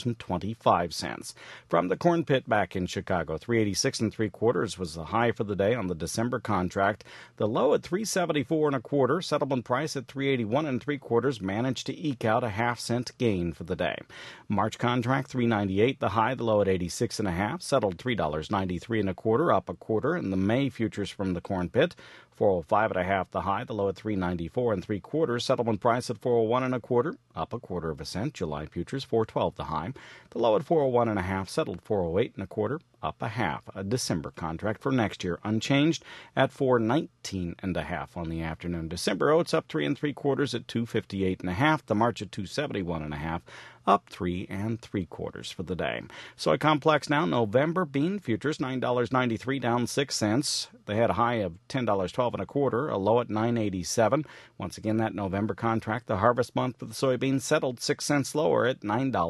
$5.25. From the corn pit back in Chicago, 386.75 was the high for the day on the December contract. The low at 374.25. Settlement price at 381.75. Managed to eke out a half-cent gain for the day. March contract 398. The high, the low at 86.5. Settled $3.93.25, up a quarter. In the May futures from the corn pit, 405.5 the high, the low at 394.75. Settlement price at 401.25, up a quarter of a cent. July futures 412 the high, the low at 401.5. Settled 408.25, up a half. A December contract for next year unchanged at 419.5 on the afternoon. December oats up 3 3/4 at 258.5. The March at 271.5. Up 3 3/4 for the day. Soy complex now, November bean futures $9.93, down 6 cents. They had a high of $10.12 1/4, a low at $9.87. Once again, that November contract, the harvest month for the soybeans, settled 6 cents lower at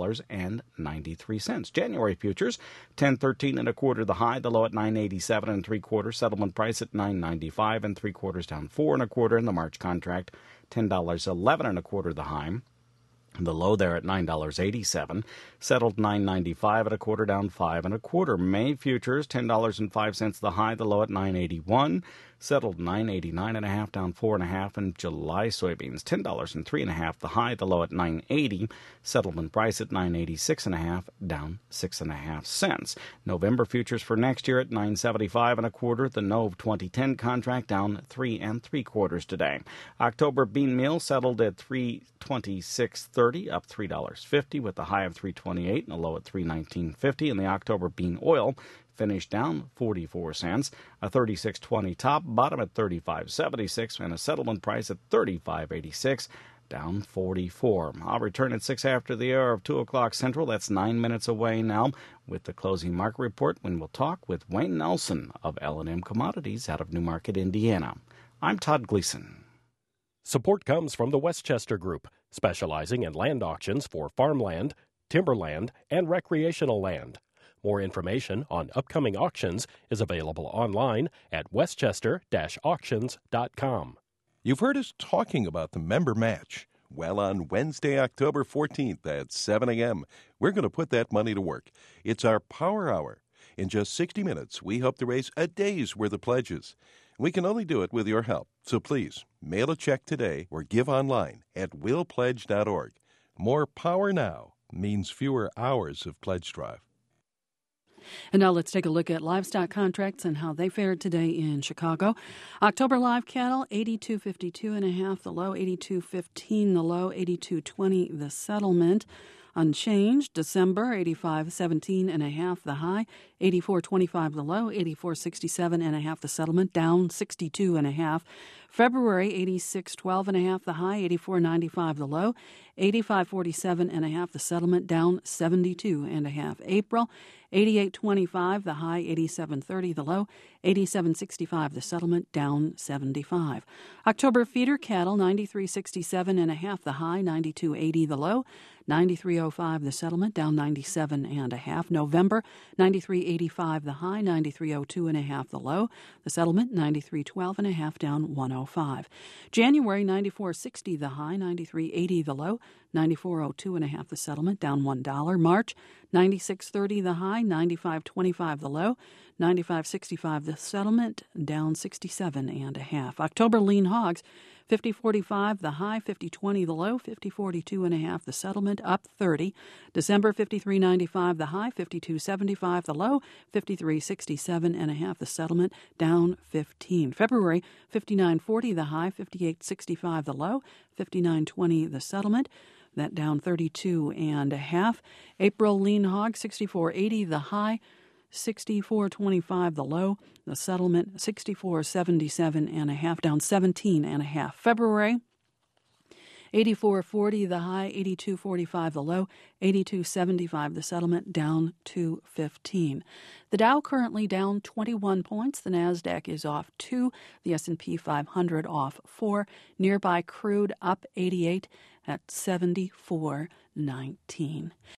$9.93. January futures $10.13 1/4, the high, the low at $9.87 3/4. Settlement price at $9.95 3/4, down 4 1/4. In the March contract, $10.11 1/4, the high. The low there at $9.87, settled $9.95 1/4, down 5 1/4. May futures $10.05 the high, the low at $9.81, settled $9.89.5, down 4 1/2. And July soybeans $10.03 1/2 the high, the low at $9.80, settlement price at $9.86 1/2, down 6 1/2 cents. November futures for next year at $9.75 1/4. The Nove 2010 contract down 3 3/4 today. October bean meal settled at $3.26.30. Up $3.50 with a high of $3.28 and a low at $3.19.50. And the October bean oil finished down 44 cents, a 36.20 top, bottom at 35.76, and a settlement price at 35.86, down 44. I'll return at 6 after the hour of 2 o'clock Central. That's 9 minutes away now with the closing market report, when we'll talk with Wayne Nelson of L&M Commodities out of Newmarket, Indiana. I'm Todd Gleason. Support comes from the Westchester Group, specializing in land auctions for farmland, timberland, and recreational land. More information on upcoming auctions is available online at westchester-auctions.com. You've heard us talking about the member match. Well, on Wednesday, October 14th at 7 a.m., we're going to put that money to work. It's our Power Hour. In just 60 minutes, we hope to raise a day's worth of pledges. We can only do it with your help, so please mail a check today or give online at willpledge.org. More power now means fewer hours of pledge drive. And now let's take a look at livestock contracts and how they fared today in Chicago. October live cattle, 82.52.5 the low, 82.15 the low, 82.20 the settlement. Unchanged. December, 85.17.5 the high, 84.25 the low, 84.67.5 the settlement, down 62.5. February, 86.12.5 the high, 84.95 the low, 85.47.5 the settlement, down 72.5. April, 88.25 the high, 87.30 the low, 87.65 the settlement, down 75. October feeder cattle, 93.67.5 the high, 92.80 the low, 93.05 the settlement, down 97.5. November, 93.85 the high, 93.02.5 the low, the settlement, 93.12.5, down 105. January, 94.60 the high, 93.80 the low, 94.02.5 the settlement, down $1. March, 96.30 the high, 95.25 the low, 95.65 the settlement, down 67.5. October lean hogs, 50.45 the high, 50.20 the low, 50.42.5 the settlement, up 30. December, 53.95 the high, 52.75 the low, 53.67.5 the settlement, down 15. February, 59.40 the high, 58.65 the low, 59.20 the settlement, that down 32.5. April lean hog, 64.80 the high, 64.25 the low, the settlement 64.77.5, down 17.5. February, 84.40 the high, 82.45 the low, 82.75 the settlement, down 2.15. The Dow currently down 21 points. The Nasdaq is off 2. The S&P 500 off 4. Nearby crude up 88 at 74.19.